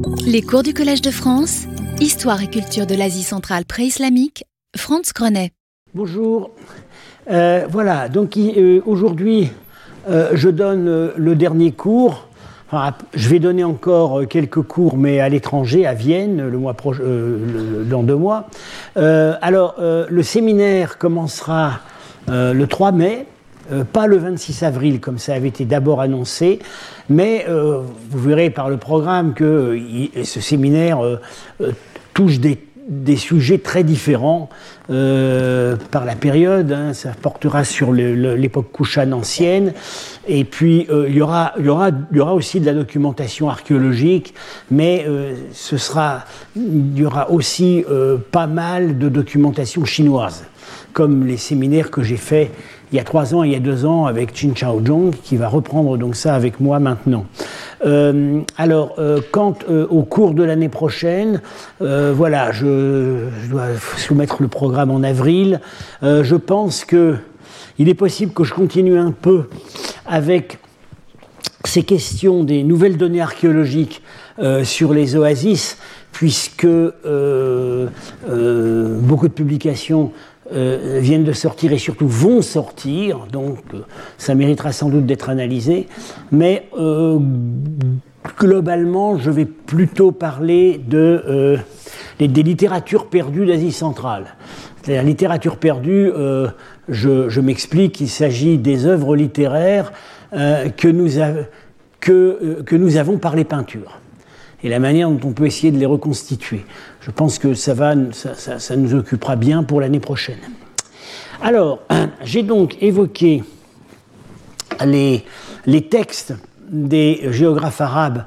Les cours du Collège de France, Histoire et culture de l'Asie centrale pré-islamique, Franz Grenet. Bonjour. Voilà, donc aujourd'hui, je donne le dernier cours. Enfin, je vais donner encore quelques cours, mais à l'étranger, à Vienne, dans 2 mois. Le séminaire commencera le 3 mai. Pas le 26 avril comme ça avait été d'abord annoncé, mais vous verrez par le programme que ce séminaire touche des sujets très différents par la période. Ça portera sur l'époque Kouchane ancienne, et puis il y aura aussi de la documentation archéologique, mais il y aura aussi pas mal de documentation chinoise, comme les séminaires que j'ai faits il y a 3 ans et il y a 2 ans avec Qin Chaozhong, qui va reprendre donc ça avec moi maintenant. Quant au cours de l'année prochaine, voilà, je dois soumettre le programme en avril. Je pense qu'il est possible que je continue un peu avec ces questions des nouvelles données archéologiques sur les oasis, puisque beaucoup de publications viennent de sortir et surtout vont sortir, donc ça méritera sans doute d'être analysé, mais globalement je vais plutôt parler des littératures perdues d'Asie centrale. La littérature perdue, je m'explique, il s'agit des œuvres littéraires que nous avons par les peintures, et la manière dont on peut essayer de les reconstituer. Je pense que ça nous occupera bien pour l'année prochaine. Alors, j'ai donc évoqué les textes des géographes arabes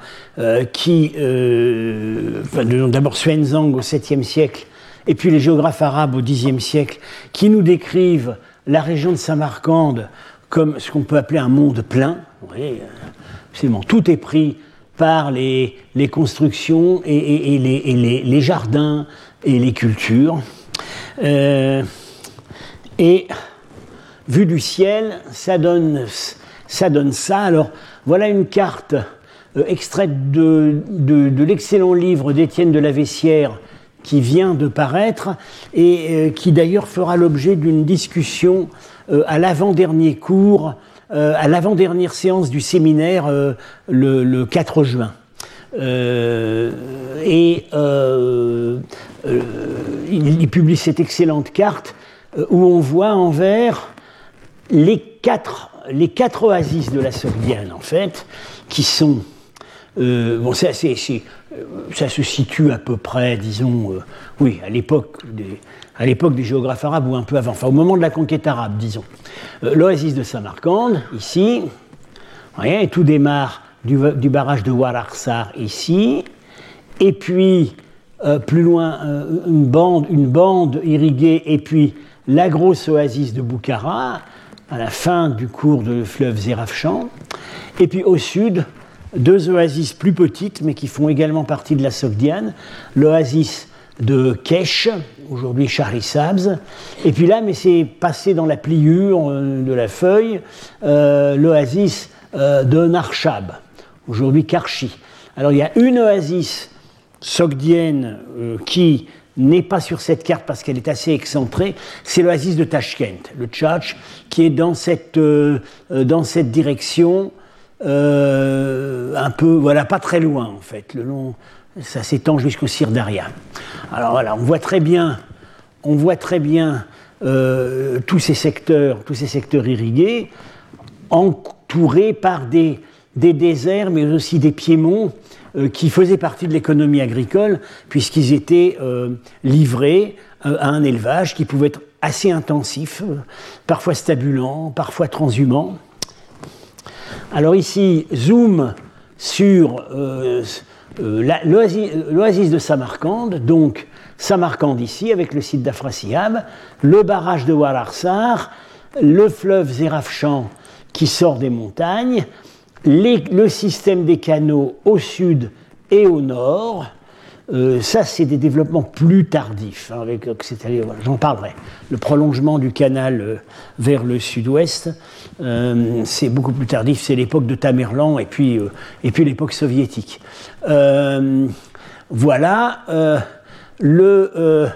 d'abord Xuanzang au 7e siècle, et puis les géographes arabes au 10e siècle, qui nous décrivent la région de Samarcande comme ce qu'on peut appeler un monde plein. Vous voyez, absolument, tout est pris par les constructions et les jardins et les cultures. Et vu du ciel, ça donne ça. Alors, voilà une carte extraite de l'excellent livre d'Étienne de la Vessière qui vient de paraître et qui d'ailleurs fera l'objet d'une discussion à l'avant-dernier cours, à l'avant-dernière séance du séminaire le 4 juin. Il publie cette excellente carte où on voit en vert les quatre oasis de la Sogdiane, en fait, qui sont... ça se situe à peu près, disons, à l'époque des géographes arabes ou un peu avant, enfin au moment de la conquête arabe, disons. L'oasis de Samarcande, ici, et tout démarre du barrage de Wararsar, ici, et puis plus loin, une bande irriguée, et puis la grosse oasis de Boukhara, à la fin du cours du fleuve Zérafshan, et puis au sud, 2 oasis plus petites, mais qui font également partie de la Sogdiane, l'oasis de Kesh, aujourd'hui Shahrisabz, et puis là, mais c'est passé dans la pliure de la feuille, l'oasis de Narshab, aujourd'hui Karchi. Alors il y a une oasis sogdienne qui n'est pas sur cette carte parce qu'elle est assez excentrée, c'est l'oasis de Tashkent, le Tchatch, qui est dans cette direction, un peu, voilà, pas très loin en fait, le long, ça s'étend jusqu'au Sirdaria. Alors voilà, on voit très bien tous ces secteurs irrigués, entourés par des déserts, mais aussi des piémonts qui faisaient partie de l'économie agricole, puisqu'ils étaient livrés à un élevage qui pouvait être assez intensif, parfois stabulant, parfois transhumant. Alors ici, zoom sur l'oasis de Samarcande, donc Samarcande ici, avec le site d'Afrasiyab, le barrage de Wararsar, le fleuve Zérafshan qui sort des montagnes, le système des canaux au sud et au nord, Ça, c'est des développements plus tardifs, hein, c'est-à-dire, voilà, j'en parlerai. Le prolongement du canal vers le sud-ouest, c'est beaucoup plus tardif, c'est l'époque de Tamerlan et puis l'époque soviétique. Voilà le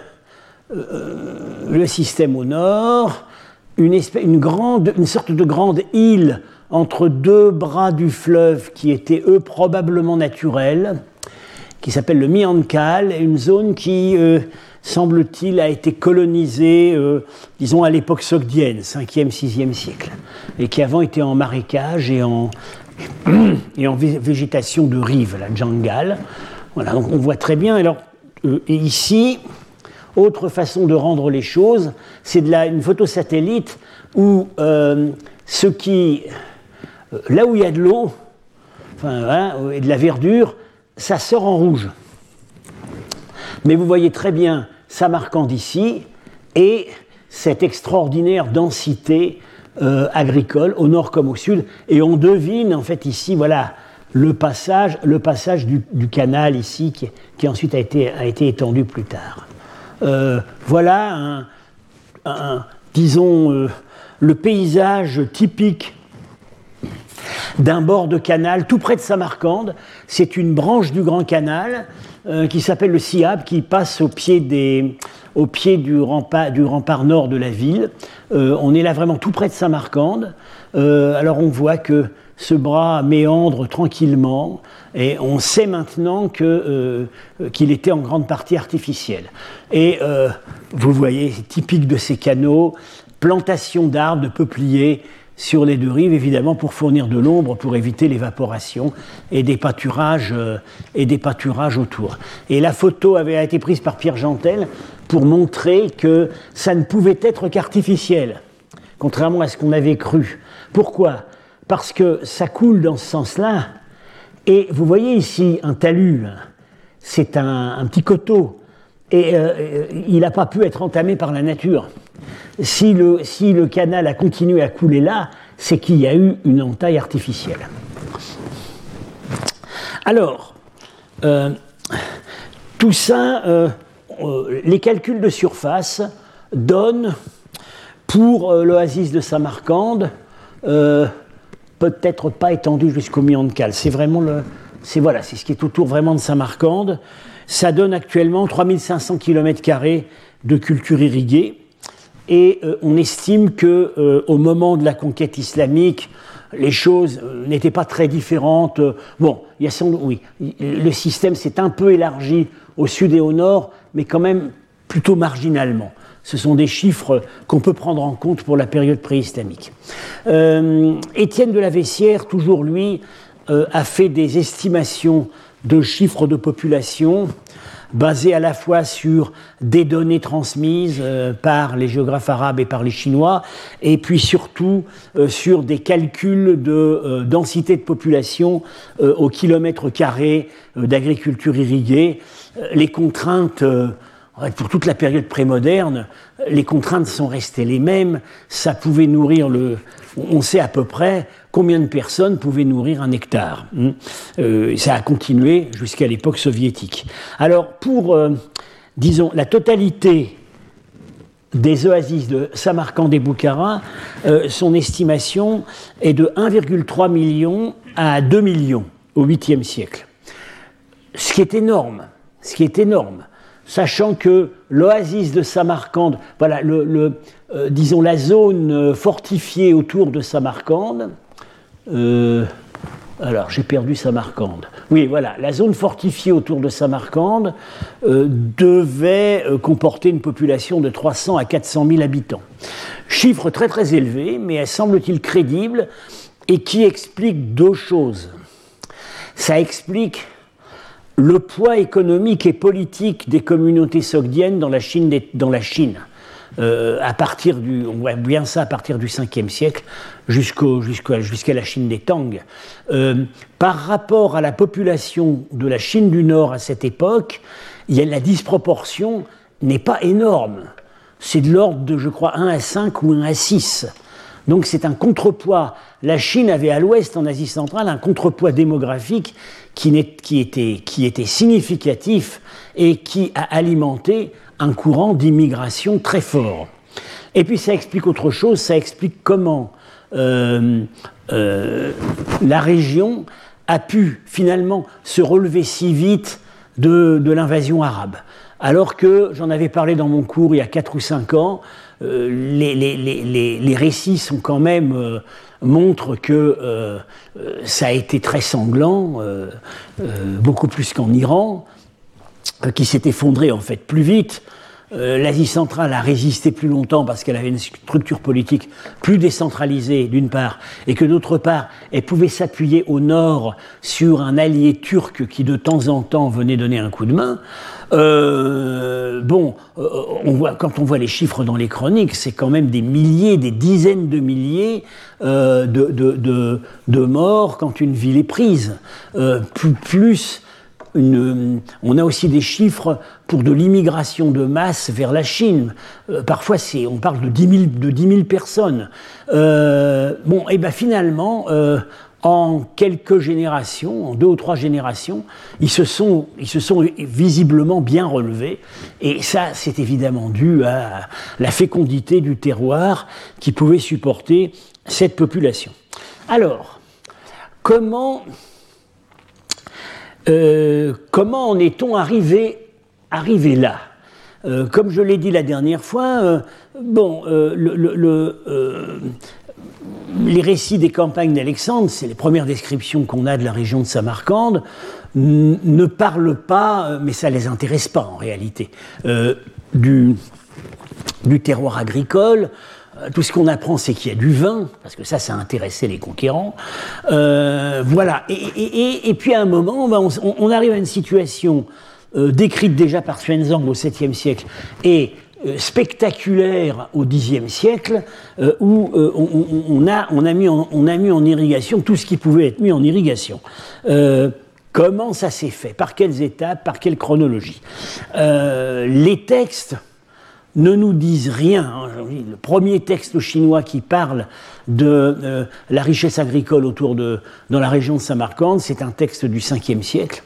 système au nord, une sorte de grande île entre deux bras du fleuve qui étaient, eux, probablement naturels, qui s'appelle le Miankal, une zone qui, semble-t-il, a été colonisée, disons, à l'époque sogdienne, 5e, 6e siècle, et qui avant était en marécage et en végétation de rive, la jungle. Voilà, donc on voit très bien. Alors, et ici, autre façon de rendre les choses, c'est une photo satellite où là où il y a de l'eau, et de la verdure, ça sort en rouge. Mais vous voyez très bien Samarcande ici et cette extraordinaire densité agricole au nord comme au sud. Et on devine en fait ici, voilà, le passage du canal ici qui ensuite a été étendu plus tard. Voilà disons, le paysage typique d'un bord de canal tout près de Samarcande. C'est une branche du Grand Canal qui s'appelle le Siab, qui passe au pied du rempart nord de la ville. On est là vraiment tout près de Samarcande. Alors on voit que ce bras méandre tranquillement et on sait maintenant qu'il était en grande partie artificiel. Et vous voyez, c'est typique de ces canaux, plantation d'arbres, de peupliers, sur les deux rives, évidemment, pour fournir de l'ombre, pour éviter l'évaporation et des pâturages autour. Et la photo avait été prise par Pierre Gentel pour montrer que ça ne pouvait être qu'artificiel, contrairement à ce qu'on avait cru. Pourquoi ? Parce que ça coule dans ce sens-là, et vous voyez ici un talus, c'est un petit coteau, et il n'a pas pu être entamé par la nature. Si le canal a continué à couler là, c'est qu'il y a eu une entaille artificielle. Alors, tout ça, les calculs de surface donnent pour l'oasis de Samarcande, peut-être pas étendu jusqu'au Miankal. C'est ce qui est autour vraiment de Samarcande. Ça donne actuellement 3500 km² de culture irriguée. Et on estime qu'au moment de la conquête islamique, les choses n'étaient pas très différentes. Bon, le système s'est un peu élargi au sud et au nord, mais quand même plutôt marginalement. Ce sont des chiffres qu'on peut prendre en compte pour la période pré-islamique. Étienne de la Vessière, toujours lui, a fait des estimations de chiffres de population basées à la fois sur des données transmises par les géographes arabes et par les Chinois, et puis surtout sur des calculs de densité de population au kilomètre carré d'agriculture irriguée. Les contraintes, pour toute la période prémoderne, les contraintes sont restées les mêmes. Ça pouvait nourrir on sait à peu près combien de personnes pouvaient nourrir un hectare. Ça a continué jusqu'à l'époque soviétique. Alors, pour, disons, la totalité des oasis de Samarcande et Boukhara, son estimation est de 1,3 million à 2 millions au 8e siècle. Ce qui est énorme, sachant que l'oasis de Samarcande, voilà, disons la zone fortifiée autour de Samarcande, alors j'ai perdu Samarcande. Oui, voilà, la zone fortifiée autour de Samarcande devait comporter une population de 300 à 400 000 habitants. Chiffre très très élevé, mais semble-t-il crédible, et qui explique deux choses. Ça explique le poids économique et politique des communautés sogdiennes dans la Chine. On voit bien ça à partir du 5e siècle jusqu'à la Chine des Tang. Par rapport à la population de la Chine du Nord à cette époque, la disproportion n'est pas énorme. C'est de l'ordre de, je crois, 1 à 5 ou 1 à 6. Donc c'est un contrepoids. La Chine avait à l'ouest, en Asie centrale, un contrepoids démographique qui était significatif et qui a alimenté un courant d'immigration très fort. Et puis ça explique autre chose, ça explique comment la région a pu finalement se relever si vite de l'invasion arabe. Alors que, j'en avais parlé dans mon cours il y a 4 ou 5 ans, les récits sont quand même, montrent que ça a été très sanglant, beaucoup plus qu'en Iran, qui s'est effondré en fait plus vite. L'Asie centrale a résisté plus longtemps parce qu'elle avait une structure politique plus décentralisée d'une part, et que d'autre part, elle pouvait s'appuyer au nord sur un allié turc qui de temps en temps venait donner un coup de main. Quand on voit les chiffres dans les chroniques, c'est quand même des milliers, des dizaines de milliers de morts quand une ville est prise. On a aussi des chiffres pour de l'immigration de masse vers la Chine. Parfois, on parle de 10 000 personnes. Finalement, en quelques générations, en 2 ou 3 générations, ils se sont visiblement bien relevés. Et ça, c'est évidemment dû à la fécondité du terroir qui pouvait supporter cette population. Alors, comment en est-on arrivé là ? Comme je l'ai dit la dernière fois, les récits des campagnes d'Alexandre, c'est les premières descriptions qu'on a de la région de Samarcande, ne parlent pas, mais ça ne les intéresse pas en réalité, du terroir agricole. Tout ce qu'on apprend, c'est qu'il y a du vin, parce que ça a intéressé les conquérants. Voilà. Et puis à un moment, on arrive à une situation décrite déjà par Xuanzang au 7e siècle et spectaculaire au Xe siècle, où on a mis en irrigation tout ce qui pouvait être mis en irrigation. Comment ça s'est fait ? Par quelles étapes ? Par quelle chronologie ? Les textes ne nous disent rien. Le premier texte chinois qui parle de la richesse agricole dans la région de Samarcande, c'est un texte du 5e siècle.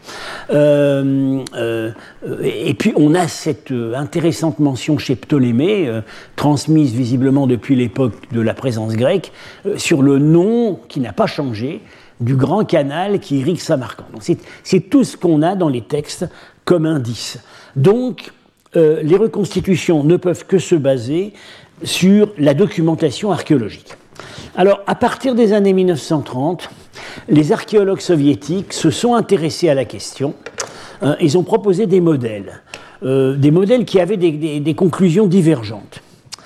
Et puis on a cette intéressante mention chez Ptolémée, transmise visiblement depuis l'époque de la présence grecque, sur le nom qui n'a pas changé du grand canal qui irrigue Samarcande. Donc c'est tout ce qu'on a dans les textes comme indice. Donc, les reconstitutions ne peuvent que se baser sur la documentation archéologique. Alors, à partir des années 1930, les archéologues soviétiques se sont intéressés à la question. Ils ont proposé des modèles qui avaient des conclusions divergentes.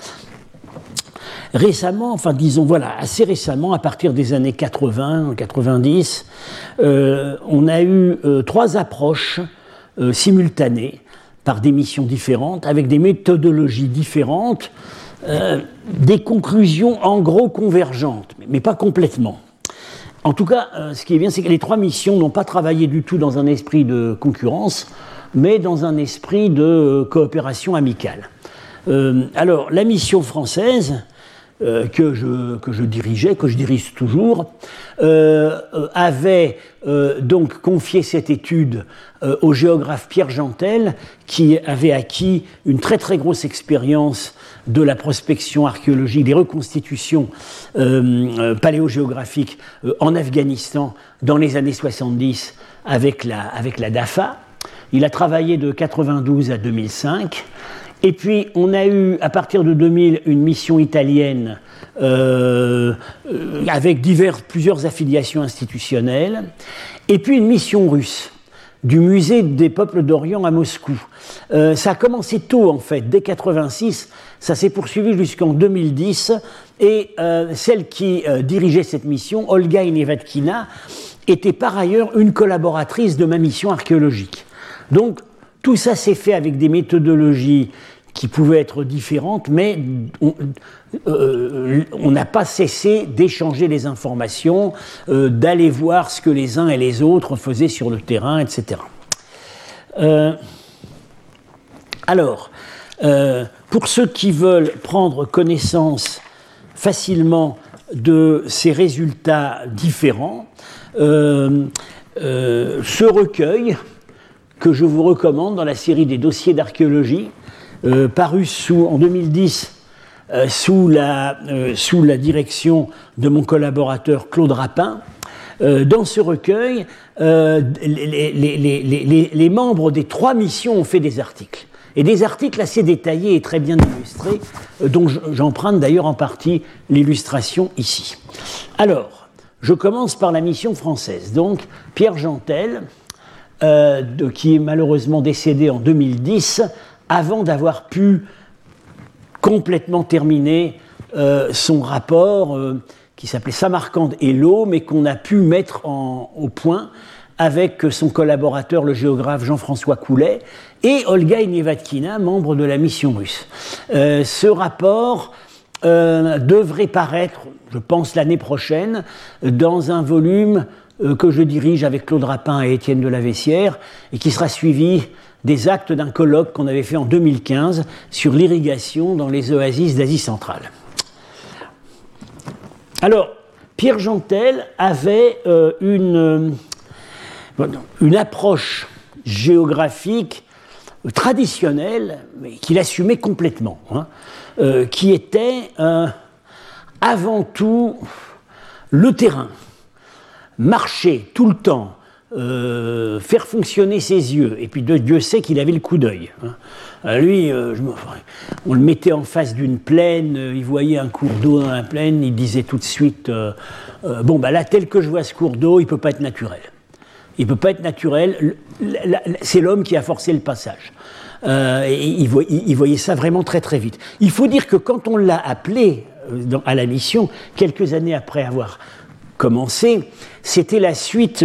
Récemment, assez récemment, à partir des années 80, 90, on a eu 3 approches simultanées par des missions différentes, avec des méthodologies différentes, des conclusions en gros convergentes, mais pas complètement. En tout cas, ce qui est bien, c'est que les 3 missions n'ont pas travaillé du tout dans un esprit de concurrence, mais dans un esprit de coopération amicale. Alors, la mission française, que je dirigeais, que je dirige toujours, avait donc confié cette étude au géographe Pierre Gentel, qui avait acquis une très très grosse expérience de la prospection archéologique, des reconstitutions paléogéographiques en Afghanistan dans les années 70 avec la DAFA. Il a travaillé de 92 à 2005. Et puis, on a eu, à partir de 2000, une mission italienne avec plusieurs affiliations institutionnelles, et puis une mission russe du musée des peuples d'Orient à Moscou. Ça a commencé tôt, en fait, dès 86, ça s'est poursuivi jusqu'en 2010, et celle qui dirigeait cette mission, Olga Inevatkina, était par ailleurs une collaboratrice de ma mission archéologique. Donc, tout ça s'est fait avec des méthodologies qui pouvaient être différentes, mais on n'a pas cessé d'échanger les informations, d'aller voir ce que les uns et les autres faisaient sur le terrain, etc. Alors, pour ceux qui veulent prendre connaissance facilement de ces résultats différents, ce recueil que je vous recommande dans la série des dossiers d'archéologie, paru en 2010 sous la direction de mon collaborateur Claude Rapin. Dans ce recueil, les membres des 3 missions ont fait des articles. Et des articles assez détaillés et très bien illustrés, dont j'emprunte d'ailleurs en partie l'illustration ici. Alors, je commence par la mission française. Donc, Pierre Gentel, qui est malheureusement décédé en 2010, avant d'avoir pu complètement terminer son rapport qui s'appelait Samarcande et l'eau, mais qu'on a pu mettre au point avec son collaborateur, le géographe Jean-François Coulet, et Olga Inevatkina, membre de la mission russe. Ce rapport devrait paraître, je pense, l'année prochaine, dans un volume que je dirige avec Claude Rapin et Étienne de la Vessière, et qui sera suivi des actes d'un colloque qu'on avait fait en 2015 sur l'irrigation dans les oasis d'Asie centrale. Alors, Pierre Gentel avait une approche géographique traditionnelle, mais qu'il assumait complètement, qui était avant tout le terrain, marcher tout le temps, faire fonctionner ses yeux, et puis Dieu sait qu'il avait le coup d'œil. Lui, on le mettait en face d'une plaine, il voyait un cours d'eau dans la plaine, il disait tout de suite bon, bah là, tel que je vois ce cours d'eau, il ne peut pas être naturel. Il ne peut pas être naturel, c'est l'homme qui a forcé le passage. Et il voyait ça vraiment très très vite. Il faut dire que quand on l'a appelé à la mission, quelques années après avoir commencé, c'était la suite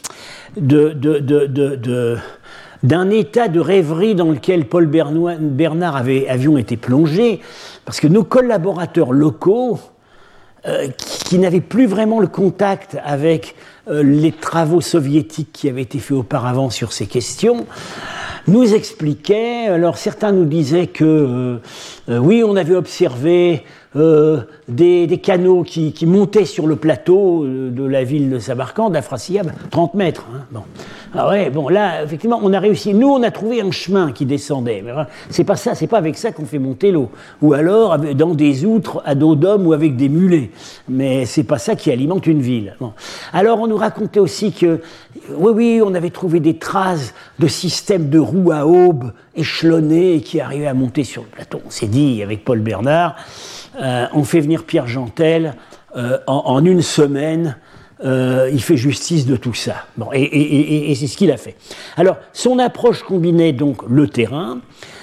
d'un état de rêverie dans lequel Paul Bernard avions été plongés, parce que nos collaborateurs locaux, qui n'avaient plus vraiment le contact avec les travaux soviétiques qui avaient été faits auparavant sur ces questions, nous expliquaient, alors certains nous disaient que oui, on avait observé des canaux qui montaient sur le plateau de la ville de Samarcande, d'Afrasiyab, 30 mètres. Bon. Ah ouais, bon, là, effectivement, on a réussi. Nous, on a trouvé un chemin qui descendait. Mais c'est pas ça, c'est pas avec ça qu'on fait monter l'eau. Ou alors dans des outres à dos d'homme ou avec des mulets. Mais c'est pas ça qui alimente une ville. Bon. Alors, on nous racontait aussi que, oui, on avait trouvé des traces de systèmes de roues à aubes échelonnés qui arrivaient à monter sur le plateau. On s'est dit, avec Paul Bernard, on fait venir Pierre Gentel en une semaine. Il fait justice de tout ça. Bon, et c'est ce qu'il a fait. Alors, son approche combinait donc le terrain,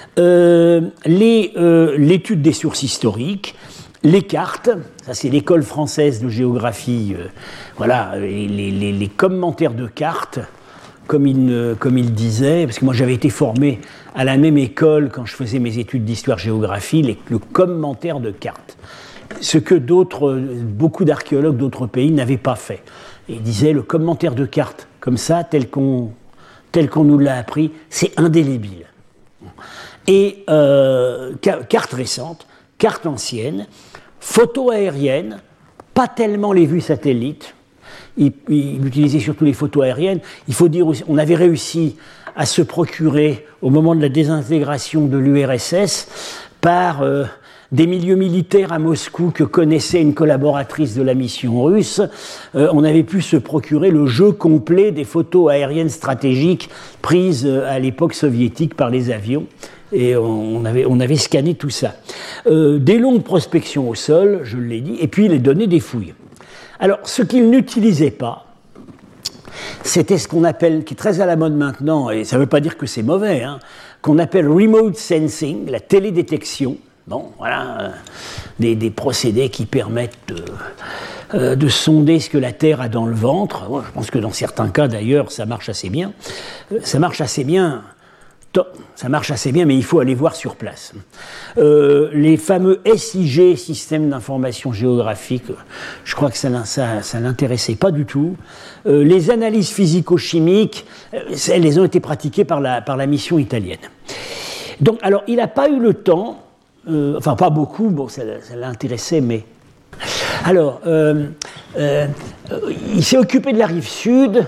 l'étude des sources historiques, les cartes, ça c'est l'école française de géographie, voilà, les commentaires de cartes, comme il disait, parce que moi j'avais été formé à la même école quand je faisais mes études d'histoire-géographie, le commentaire de cartes. Ce que beaucoup d'archéologues d'autres pays n'avaient pas fait. Et ils disaient le commentaire de cartes, comme ça, tel qu'on nous l'a appris, c'est indélébile. Et cartes récentes, cartes anciennes, photos aériennes, pas tellement les vues satellites. Il utilisait surtout les photos aériennes. Il faut dire aussi, on avait réussi à se procurer, au moment de la désintégration de l'URSS, par des milieux militaires à Moscou que connaissait une collaboratrice de la mission russe, on avait pu se procurer le jeu complet des photos aériennes stratégiques prises à l'époque soviétique par les avions. Et on avait scanné tout ça. Des longues prospections au sol, je l'ai dit, et puis les données des fouilles. Alors, ce qu'il n'utilisait pas, c'était ce qu'on appelle, qui est très à la mode maintenant, et ça ne veut pas dire que c'est mauvais, qu'on appelle remote sensing, la télédétection. Bon, voilà, des procédés qui permettent de sonder ce que la Terre a dans le ventre. Bon, je pense que dans certains cas, d'ailleurs, ça marche assez bien. Ça marche assez bien, mais il faut aller voir sur place. Les fameux SIG, Système d'information géographique, je crois que ça l'intéressait pas du tout. Les analyses physico-chimiques, elles ont été pratiquées par la mission italienne. Donc, alors, il n'a pas eu le temps, enfin pas beaucoup, bon, ça l'intéressait, mais... Alors, il s'est occupé de la rive sud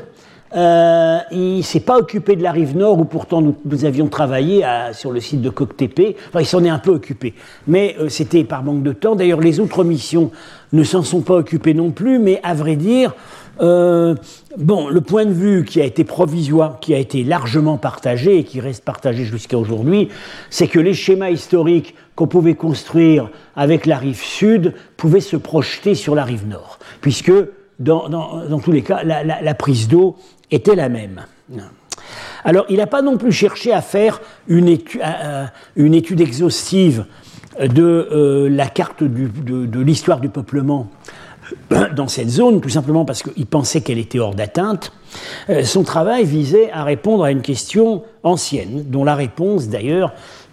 il ne s'est pas occupé de la rive nord, où pourtant nous avions travaillé sur le site de Koktépé. Enfin, il s'en est un peu occupé, mais c'était par manque de temps. D'ailleurs, les autres missions ne s'en sont pas occupées non plus, mais à vrai dire, le point de vue qui a été provisoire, qui a été largement partagé et qui reste partagé jusqu'à aujourd'hui, c'est que les schémas historiques qu'on pouvait construire avec la rive sud pouvaient se projeter sur la rive nord, puisque dans tous les cas, la prise d'eau était la même. Alors, il n'a pas non plus cherché à faire une étude exhaustive de la carte de l'histoire du peuplement dans cette zone, tout simplement parce qu'il pensait qu'elle était hors d'atteinte. Son travail visait à répondre à une question ancienne, dont la réponse, d'ailleurs,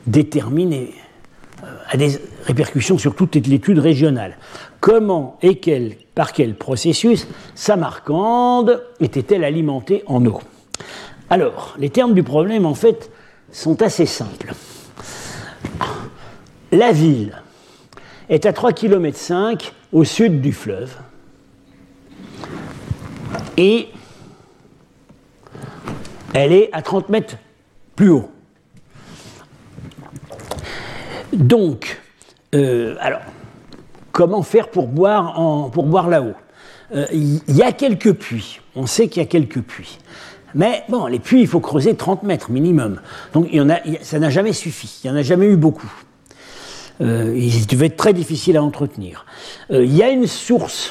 a des répercussions sur toute l'étude régionale. Comment et par quel processus Samarcande était-elle alimentée en eau? Alors, les termes du problème, en fait, sont assez simples. La ville est à 3,5 km au sud du fleuve et elle est à 30 mètres plus haut. Donc, alors, comment faire pour boire là-haut? Il y a quelques puits, on sait qu'il y a quelques puits. Mais bon, les puits, il faut creuser 30 mètres minimum. Donc ça n'a jamais suffi, il n'y en a jamais eu beaucoup. Il devait être très difficile à entretenir. Il y a une source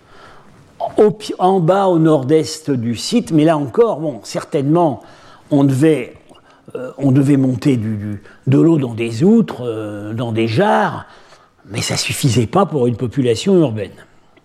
en bas au nord-est du site, mais là encore, certainement, on devait monter de l'eau dans des outres, dans des jarres, mais ça ne suffisait pas pour une population urbaine.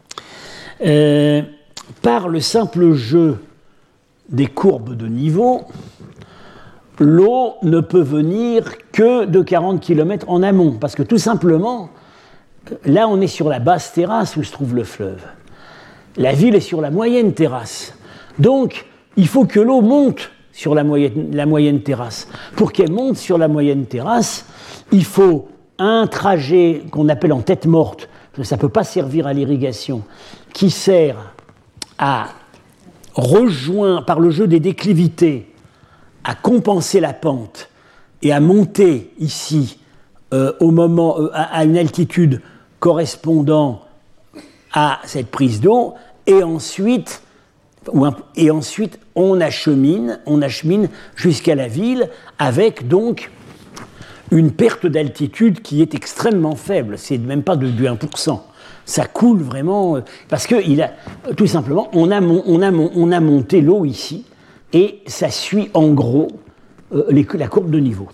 Par le simple jeu des courbes de niveau, l'eau ne peut venir que de 40 km en amont, parce que tout simplement, là on est sur la basse terrasse où se trouve le fleuve. La ville est sur la moyenne terrasse. Donc, il faut que l'eau monte sur la moyenne terrasse. Pour qu'elle monte sur la moyenne terrasse, il faut un trajet qu'on appelle en tête morte, parce que ça ne peut pas servir à l'irrigation, qui sert à rejoindre, par le jeu des déclivités, à compenser la pente et à monter ici à une altitude correspondant à cette prise d'eau, et ensuite on achemine jusqu'à la ville avec donc une perte d'altitude qui est extrêmement faible, c'est même pas de 1%. Ça coule vraiment, parce que tout simplement, on a monté l'eau ici, et ça suit en gros la courbe de niveau.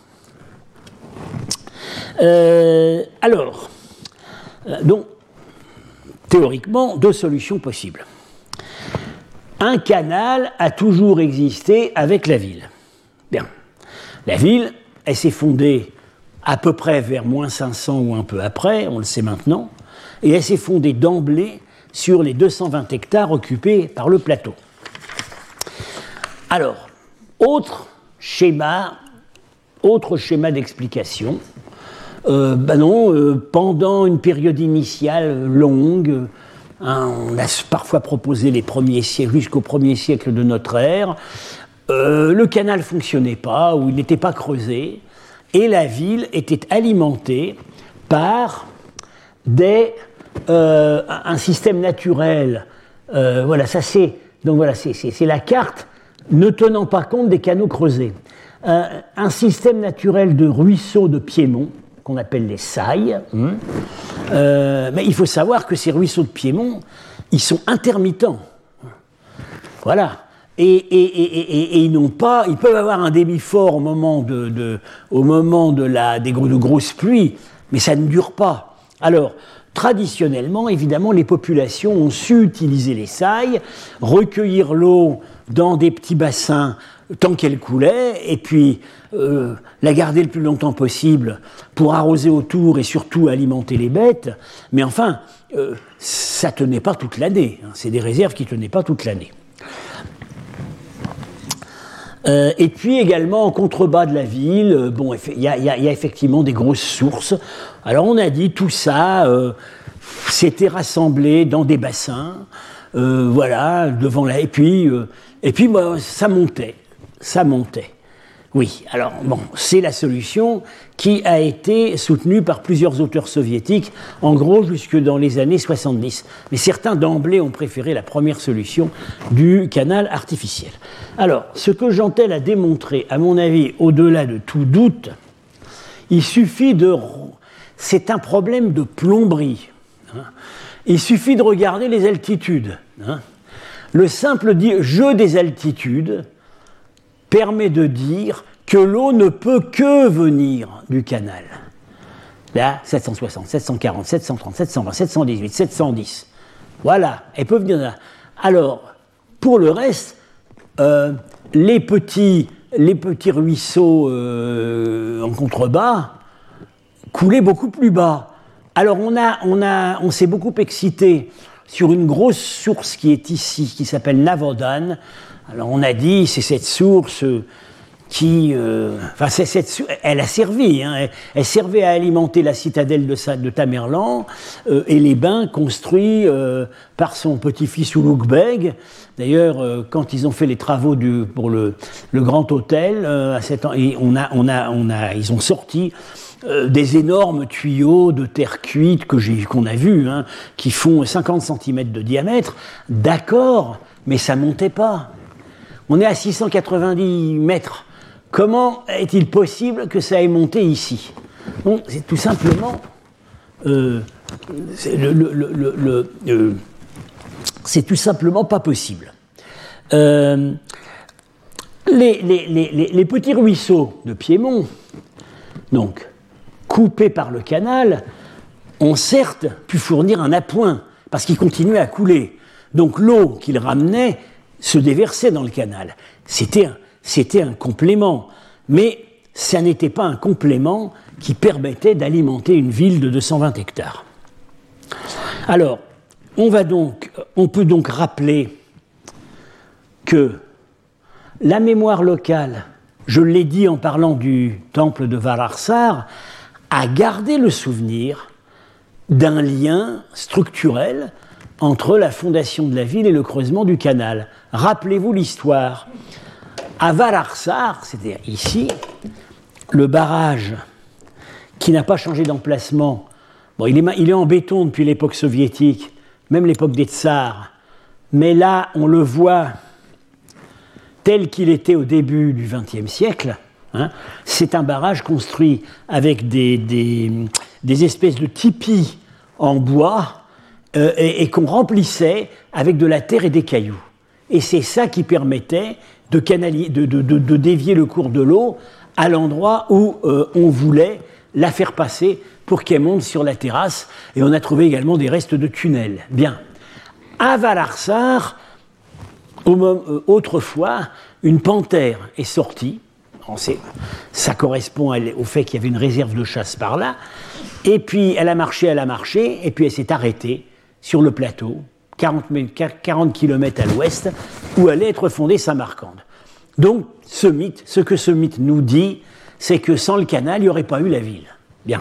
Donc, théoriquement, deux solutions possibles. Un canal a toujours existé avec la ville. Bien. La ville, elle s'est fondée à peu près vers moins 500 ou un peu après, on le sait maintenant, et elle s'est fondée d'emblée sur les 220 hectares occupés par le plateau. Alors, autre schéma d'explication. Pendant une période initiale longue, on a parfois proposé les premiers siècles, jusqu'au 1er siècle de notre ère, le canal ne fonctionnait pas, ou il n'était pas creusé, et la ville était alimentée par un système naturel. C'est la carte ne tenant pas compte des canaux creusés. Un système naturel de ruisseaux de Piémont, qu'on appelle les sailles. Mais il faut savoir que ces ruisseaux de Piémont, ils sont intermittents. Voilà. Et ils n'ont pas. Ils peuvent avoir un débit fort au moment de grosses pluies, mais ça ne dure pas. Alors, traditionnellement, évidemment, les populations ont su utiliser les sailles, recueillir l'eau dans des petits bassins tant qu'elle coulait, et puis la garder le plus longtemps possible pour arroser autour et surtout alimenter les bêtes. Mais enfin, ça ne tenait pas toute l'année. C'est des réserves qui ne tenaient pas toute l'année. Et puis également en contrebas de la ville, il y a effectivement des grosses sources. Alors on a dit tout ça s'était rassemblé dans des bassins, devant là. Et puis Et puis, ça montait. Oui, alors, bon, c'est la solution qui a été soutenue par plusieurs auteurs soviétiques, en gros jusque dans les années 70. Mais certains d'emblée ont préféré la première solution du canal artificiel. Alors, ce que Gentelle a démontré, à mon avis, au-delà de tout doute, il suffit de... C'est un problème de plomberie. Il suffit de regarder les altitudes. Le simple jeu des altitudes permet de dire que l'eau ne peut que venir du canal. Là, 760, 740, 730, 720, 718, 710. Voilà, elle peut venir de là. Alors, pour le reste, les petits ruisseaux en contrebas coulaient beaucoup plus bas. Alors, on s'est beaucoup excité sur une grosse source qui est ici, qui s'appelle Navodan. Alors on a dit, c'est cette source qui... elle a servi, elle servait à alimenter la citadelle de Tamerlan et les bains construits par son petit-fils Ulugh Beg. D'ailleurs, quand ils ont fait les travaux pour le grand hôtel, ils ont sorti des énormes tuyaux de terre cuite qu'on a vus, qui font 50 cm de diamètre. D'accord, mais ça ne montait pas. On est à 690 mètres. Comment est-il possible que ça ait monté ici? Bon, c'est tout simplement... c'est tout simplement pas possible. Les petits ruisseaux de Piémont, donc, coupés par le canal, ont certes pu fournir un appoint, parce qu'ils continuaient à couler. Donc l'eau qu'ils ramenaient se déversait dans le canal. C'était un complément, mais ça n'était pas un complément qui permettait d'alimenter une ville de 220 hectares. Alors, on peut donc rappeler que la mémoire locale, je l'ai dit en parlant du temple de Vararsar, a gardé le souvenir d'un lien structurel entre la fondation de la ville et le creusement du canal. Rappelez-vous l'histoire. À Vararsar, c'est-à-dire ici, le barrage qui n'a pas changé d'emplacement, bon, il est en béton depuis l'époque soviétique, même l'époque des tsars, mais là, on le voit tel qu'il était au début du XXe siècle. C'est un barrage construit avec des espèces de tipis en bois et qu'on remplissait avec de la terre et des cailloux. Et c'est ça qui permettait de dévier le cours de l'eau à l'endroit où on voulait la faire passer pour qu'elle monte sur la terrasse. Et on a trouvé également des restes de tunnels. Bien. À Vararsar, autrefois, une panthère est sortie. Ça correspond au fait qu'il y avait une réserve de chasse par là. Et puis, elle a marché, et puis elle s'est arrêtée sur le plateau, 40 km à l'ouest, où allait être fondée Samarcande. Donc, ce que ce mythe nous dit, c'est que sans le canal, il n'y aurait pas eu la ville. Bien.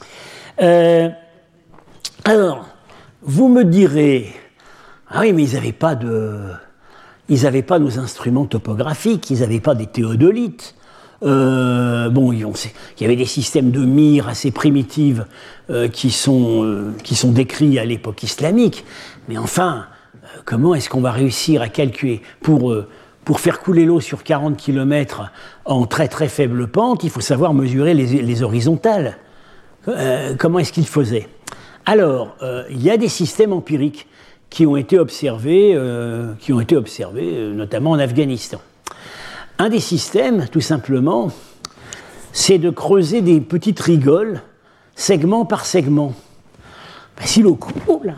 Alors, vous me direz, ah oui, mais ils n'avaient pas nos instruments topographiques, ils n'avaient pas des théodolites. Il y avait des systèmes de mires assez primitives qui sont décrits à l'époque islamique, mais enfin, comment est-ce qu'on va réussir à calculer pour faire couler l'eau sur 40 km en très très faible pente, il faut savoir mesurer les horizontales. Comment est-ce qu'ils faisaient? Alors, il y a des systèmes empiriques qui ont été observés, notamment en Afghanistan. Un des systèmes, tout simplement, c'est de creuser des petites rigoles, segment par segment. Si l'eau coule,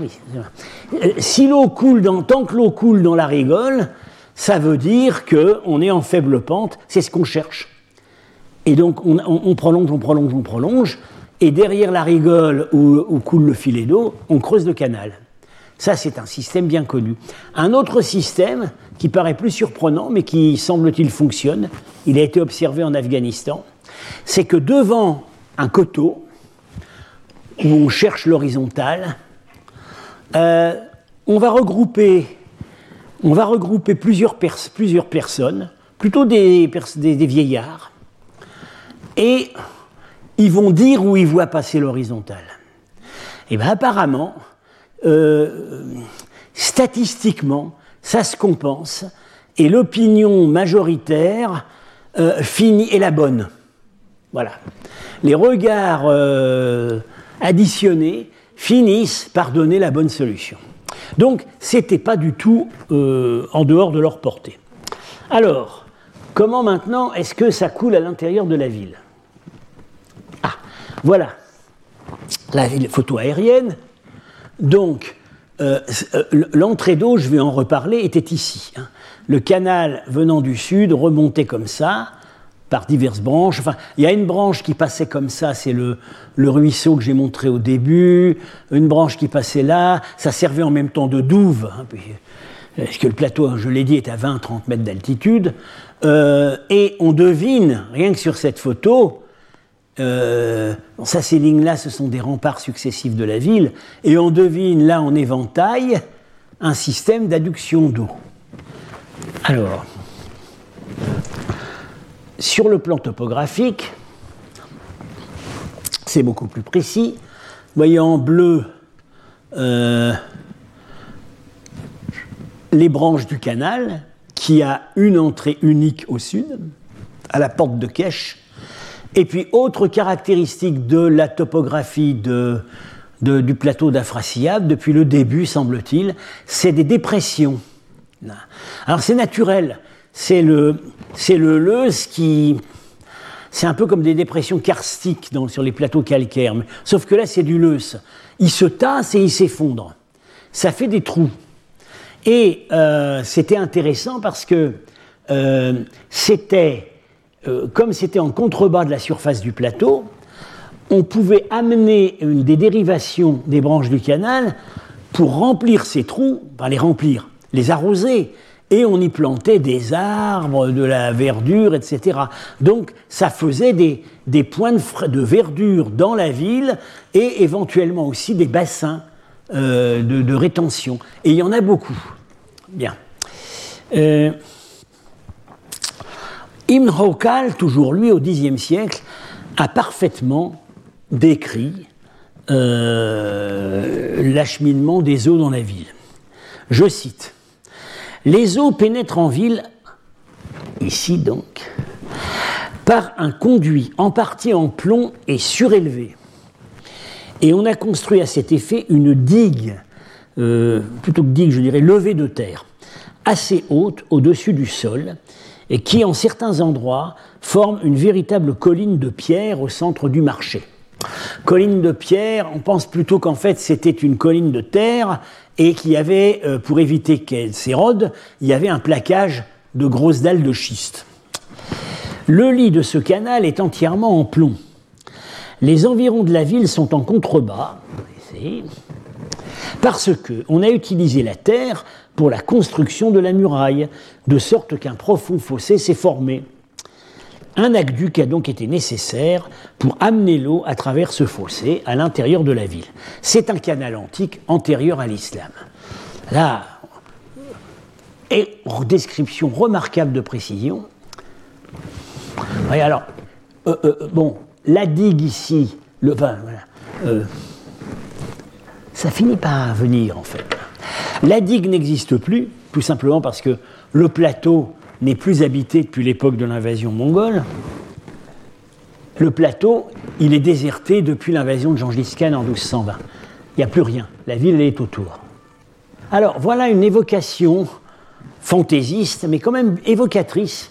tant que l'eau coule dans la rigole, ça veut dire qu'on est en faible pente, c'est ce qu'on cherche. Et donc on prolonge, et derrière la rigole où coule le filet d'eau, on creuse le canal. Ça, c'est un système bien connu. Un autre système qui paraît plus surprenant, mais qui, semble-t-il, fonctionne, il a été observé en Afghanistan, c'est que devant un coteau, où on cherche l'horizontale, on va regrouper on va regrouper plusieurs personnes, plutôt des vieillards, et ils vont dire où ils voient passer l'horizontale. Et bien apparemment, statistiquement, ça se compense, et l'opinion majoritaire est la bonne. Voilà. Les regards additionnés finissent par donner la bonne solution. Donc, ce n'était pas du tout en dehors de leur portée. Alors, comment maintenant est-ce que ça coule à l'intérieur de la ville? Ah, voilà. La photo aérienne. Donc, l'entrée d'eau, je vais en reparler, était ici. Hein. Le canal venant du sud remontait comme ça, par diverses branches. Enfin, il y a une branche qui passait comme ça, c'est le ruisseau que j'ai montré au début. Une branche qui passait là, ça servait en même temps de douve, hein, parce que le plateau, je l'ai dit, est à 20-30 mètres d'altitude. Et on devine, rien que sur cette photo, ça, ces lignes-là, ce sont des remparts successifs de la ville, et on devine là en éventail un système d'adduction d'eau. Alors, sur le plan topographique, c'est beaucoup plus précis. Vous voyez en bleu les branches du canal, qui a une entrée unique au sud, à la porte de Kesh. Et puis, autre caractéristique de la topographie du plateau d'Afrasiab, depuis le début, semble-t-il, c'est des dépressions. Alors, c'est naturel. C'est le Leuze qui... C'est un peu comme des dépressions karstiques sur les plateaux calcaires. Sauf que là, c'est du Leuze. Il se tasse et il s'effondre. Ça fait des trous. Et c'était intéressant parce que comme c'était en contrebas de la surface du plateau, on pouvait amener des dérivations des branches du canal pour remplir ces trous, enfin les remplir, les arroser, et on y plantait des arbres, de la verdure, etc. Donc ça faisait des points de verdure dans la ville et éventuellement aussi des bassins de rétention. Et il y en a beaucoup. Bien. Ibn Hawqal, toujours lui, au Xe siècle, a parfaitement décrit l'acheminement des eaux dans la ville. Je cite: « Les eaux pénètrent en ville, ici donc, par un conduit en partie en plomb et surélevé. Et on a construit à cet effet une digue, plutôt que digue, je dirais levée de terre, assez haute au-dessus du sol, et qui, en certains endroits, forme une véritable colline de pierre au centre du marché. » Colline de pierre, on pense plutôt qu'en fait c'était une colline de terre et qu'il y avait, pour éviter qu'elle s'érode, il y avait un plaquage de grosses dalles de schiste. Le lit de ce canal est entièrement en plomb. Les environs de la ville sont en contrebas, parce qu'on a utilisé la terre pour la construction de la muraille, de sorte qu'un profond fossé s'est formé. Un aqueduc a donc été nécessaire pour amener l'eau à travers ce fossé à l'intérieur de la ville. C'est un canal antique antérieur à l'islam. Là, et description remarquable de précision. Oui, alors, bon, la digue ici, ça finit par venir en fait. La digue n'existe plus, tout simplement parce que le plateau n'est plus habité depuis l'époque de l'invasion mongole. Le plateau, il est déserté depuis l'invasion de Gengis Khan en 1220. Il n'y a plus rien, la ville elle est autour. Alors voilà une évocation fantaisiste, mais quand même évocatrice,